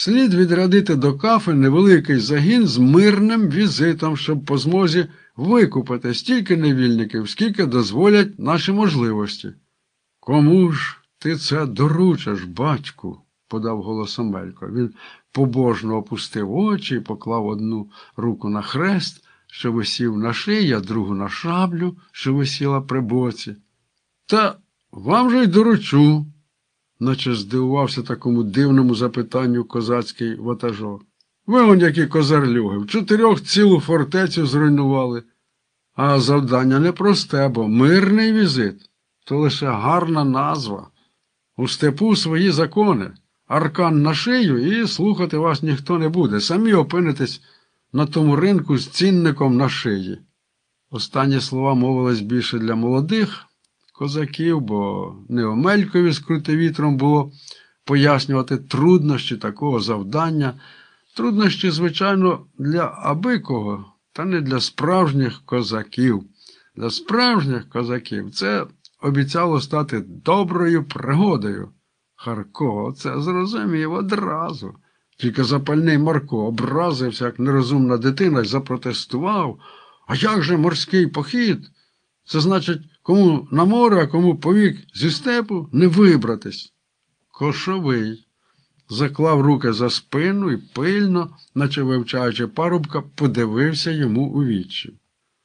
Слід відрядити до Кафи невеликий загін з мирним візитом, щоб по змозі викупити стільки невільників, скільки дозволять наші можливості. Кому ж ти це доручиш, батьку? Подав голос Омелько. Він побожно опустив очі і поклав одну руку на хрест, що висів на шиї, а другу на шаблю, що висіла при боці. Та вам же й доручу, наче здивувався такому дивному запитанню козацький ватажок. Ви он які козарлюги, в 4 цілу фортецю зруйнували. А завдання непросте, бо мирний візит – то лише гарна назва. У степу свої закони, аркан на шию і слухати вас ніхто не буде. Самі опинитесь на тому ринку з цінником на шиї. Останні слова мовились більше для молодих козаків, бо не Омелькові з Крутовітром було пояснювати труднощі такого завдання. Труднощі, звичайно, для абикого, та не для справжніх козаків. Для справжніх козаків це обіцяло стати доброю пригодою. Харко це зрозумів одразу. Тільки запальний Марко образився, як нерозумна дитина, й запротестував. А як же морський похід? Це значить, кому на море, а кому повік зі степу не вибратись. Кошовий заклав руки за спину і пильно, наче вивчаючи парубка, подивився йому у вічі.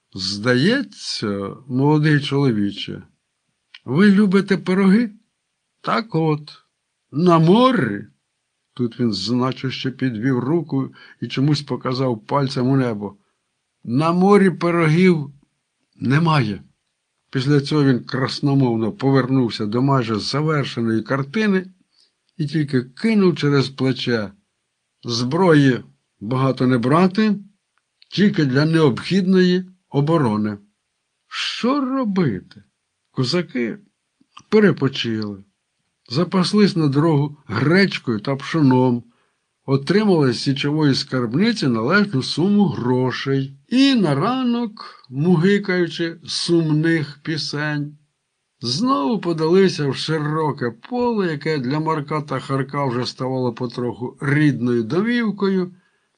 Здається, молодий чоловіче, ви любите пироги? Так от, на морі. Тут він значуще підвів руку і чомусь показав пальцем у небо. На морі пирогів немає. Після цього він красномовно повернувся до майже завершеної картини і тільки кинув через плече: зброї багато не брати, тільки для необхідної оборони. Що робити? Козаки перепочили, запаслись на дорогу гречкою та пшоном, отримали з січової скарбниці належну суму грошей і на ранок, мугикаючи сумних пісень, знову подалися в широке поле, яке для Марка та Харка вже ставало потроху рідною домівкою.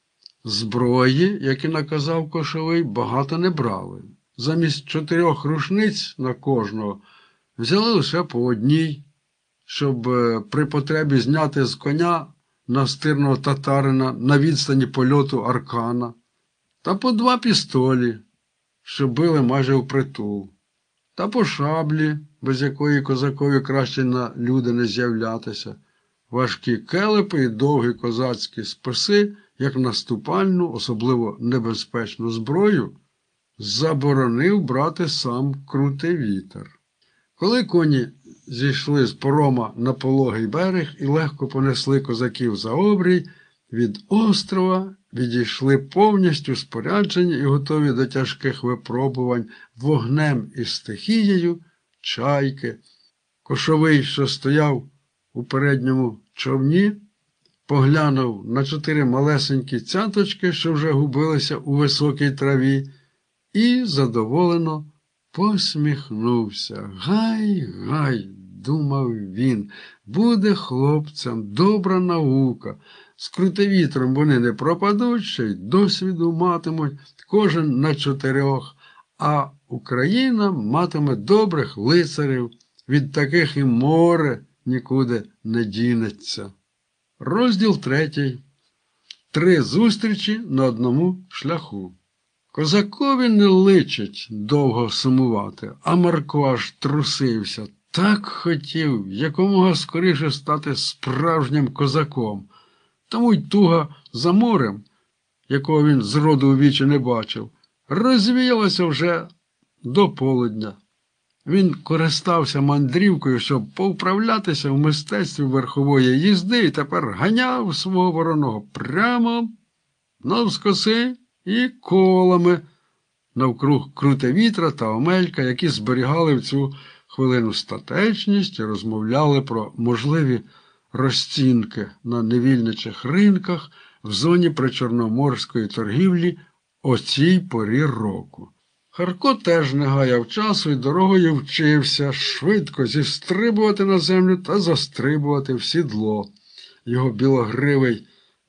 Зброї, як і наказав Кошовий, багато не брали. Замість 4 рушниць на кожного взяли лише по одній, щоб при потребі зняти з коня настирного татарина на відстані польоту аркана, та по 2 пістолі, що били майже впритул, та по шаблі, без якої козакові краще на люди не з'являтися, важкі келепи і довгі козацькі списи, як наступальну, особливо небезпечну зброю, заборонив брати сам Крутовітер. Коли коні зійшли з порома на пологий берег і легко понесли козаків за обрій, від острова відійшли повністю споряджені і готові до тяжких випробувань вогнем і стихією чайки. Кошовий, що стояв у передньому човні, поглянув на 4 малесенькі цяточки, що вже губилися у високій траві, і задоволено посміхнувся. Гай, думав він, буде хлопцям добра наука. З Крутовітром вони не пропадуть, ще й досвіду матимуть, кожен на 4, а Україна матиме добрих лицарів, від таких і море нікуди не дінеться. Розділ 3. 3 зустрічі на одному шляху. Козакові не личить довго сумувати, а Марко аж трусився. Так хотів якомога скоріше стати справжнім козаком. Тому й туга за морем, якого він зроду у вічі не бачив, розвіялася вже до полудня. Він користався мандрівкою, щоб повправлятися в мистецтві верхової їзди, і тепер ганяв свого вороного прямо навскоси і колами навкруг Крутовітра та Омелька, які зберігали в цю хвилину статечність і розмовляли про можливі розцінки на невільничих ринках в зоні причорноморської торгівлі о цій порі року. Харко теж не гаяв часу і дорогою вчився швидко зістрибувати на землю та застрибувати в сідло. Його білогривий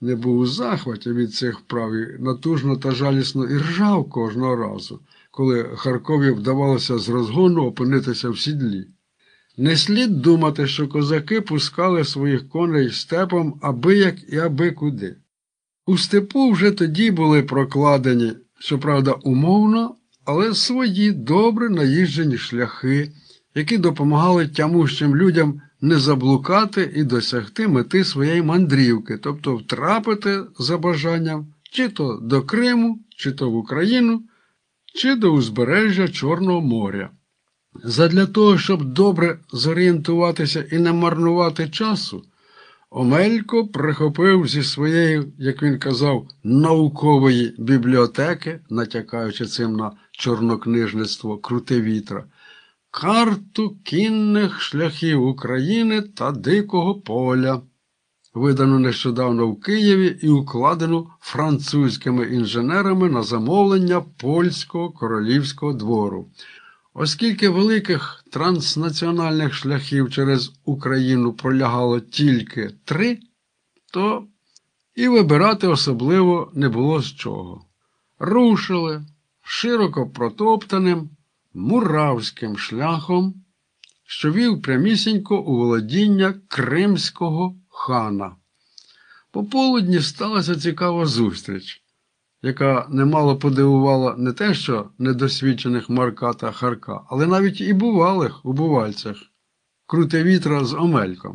не був у захваті від цих вправ і натужно та жалісно іржав кожного разу, коли Харкові вдавалося з розгону опинитися в сідлі. Не слід думати, що козаки пускали своїх коней степом аби як і аби куди. У степу вже тоді були прокладені, щоправда, умовно, але свої добре наїжджені шляхи, які допомагали тямущим людям не заблукати і досягти мети своєї мандрівки, тобто втрапити за бажанням чи то до Криму, чи то в Україну, чи до узбережжя Чорного моря. Задля того, щоб добре зорієнтуватися і не марнувати часу, Омелько прихопив зі своєї, як він казав, наукової бібліотеки, натякаючи цим на чорнокнижництво Крутевітра, карту кінних шляхів України та Дикого поля, видану нещодавно в Києві і укладену французькими інженерами на замовлення польського королівського двору. Оскільки великих транснаціональних шляхів через Україну пролягало тільки 3, то і вибирати особливо не було з чого. Рушили широко протоптаним Муравським шляхом, що вів прямісінько у володіння кримського хана. Пополудні сталася цікава зустріч, яка немало подивувала не те, що недосвідчених Марка та Харка, але навіть і бувалих у бувальцях Крутевітра з Омельком.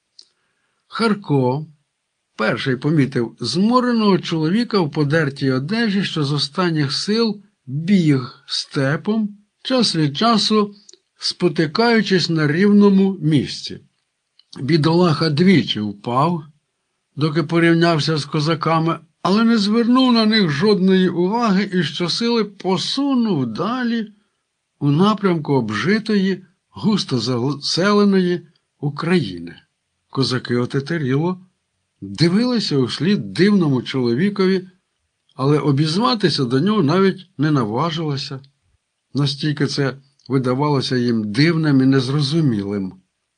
Харко перший помітив змореного чоловіка в подертій одежі, що з останніх сил біг степом, час від часу спотикаючись на рівному місці. Бідолаха двічі впав, доки порівнявся з козаками, але не звернув на них жодної уваги і щосили посунув далі у напрямку обжитої, густо заселеної України. Козаки отетеріло дивилися услід дивному чоловікові, але обізватися до нього навіть не наважилося. Настільки це видавалося їм дивним і незрозумілим.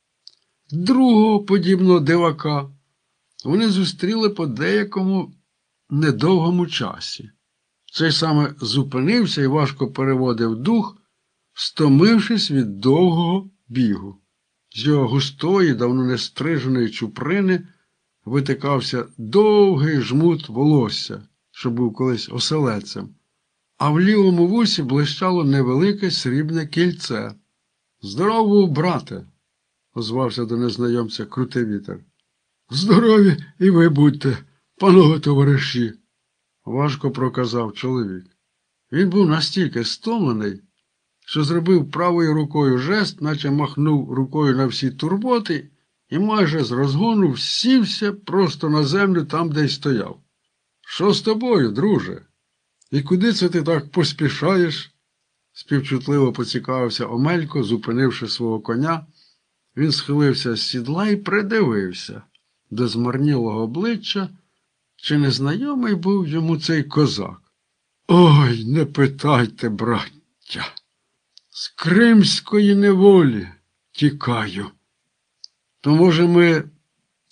Другого подібного дивака вони зустріли по деякому недовгому часі. Цей саме зупинився і важко переводив дух, стомившись від довгого бігу. З його густої, давно не стриженої чуприни витикався довгий жмут волосся, що був колись оселедцем, а в лівому вусі блищало невелике срібне кільце. «Здоров був, брате!» – озвався до незнайомця Крутевітер. «Здорові і ви будьте, панове товариші!» – важко проказав чоловік. Він був настільки стомлений, що зробив правою рукою жест, наче махнув рукою на всі турботи, і майже з розгону сівся просто на землю там, де й стояв. «Що з тобою, друже? І куди це ти так поспішаєш?» Співчутливо поцікавився Омелько, зупинивши свого коня. Він схилився з сідла і придивився до змарнілого обличчя, чи незнайомий був йому цей козак. «Ой, не питайте, браття! З кримської неволі тікаю. То, може, ми